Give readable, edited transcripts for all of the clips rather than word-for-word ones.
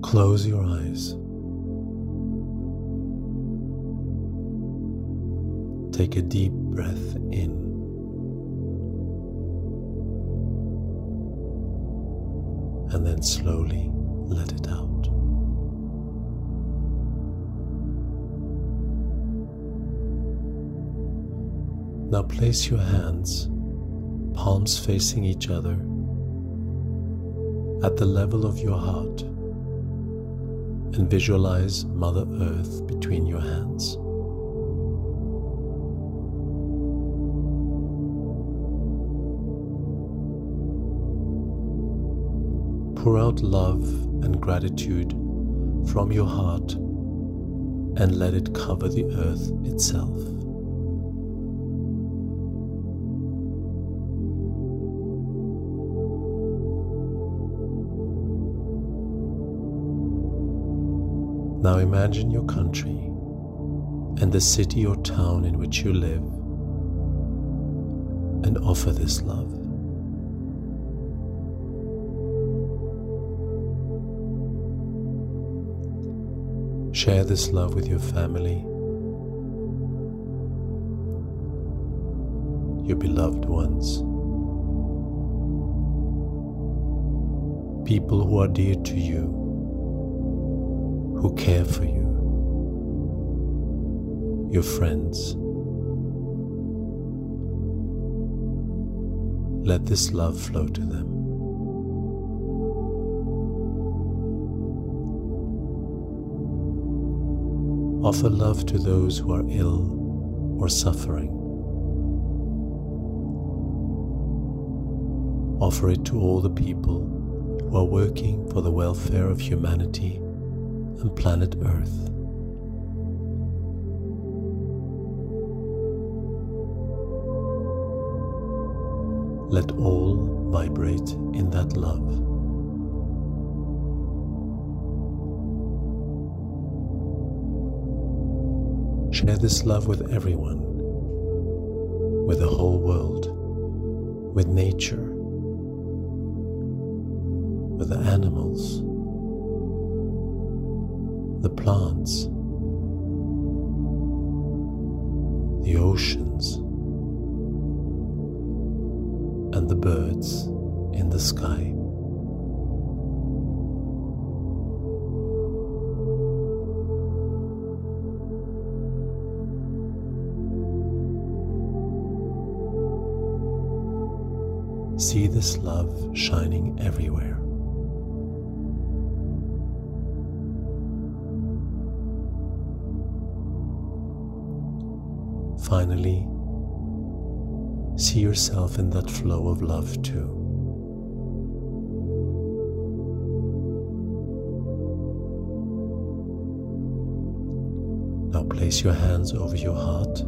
Close your eyes. Take a deep breath in and then slowly let it out. Now place your hands, palms facing each other, at the level of your heart, and visualize Mother Earth between your hands. Pour out love and gratitude from your heart and let it cover the earth itself. Now imagine your country and the city or town in which you live and offer this love. Share this love with your family, your beloved ones, people who are dear to you, who care for you, your friends. Let this love flow to them. Offer love to those who are ill or suffering. Offer it to all the people who are working for the welfare of humanity and planet Earth. Let all vibrate in that love. Share this love with everyone, with the whole world, with nature, with the animals, the plants, the oceans, and the birds in the sky. See this love shining everywhere. Finally, see yourself in that flow of love too. Now place your hands over your heart.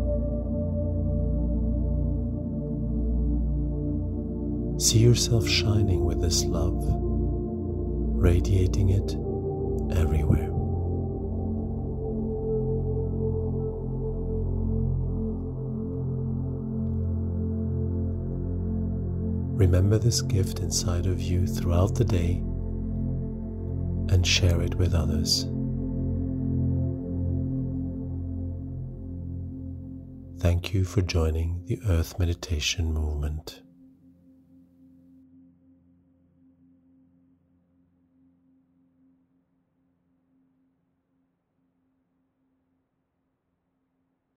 See yourself shining with this love, radiating it everywhere. Remember this gift inside of you throughout the day and share it with others. Thank you for joining the Earth Meditation Movement.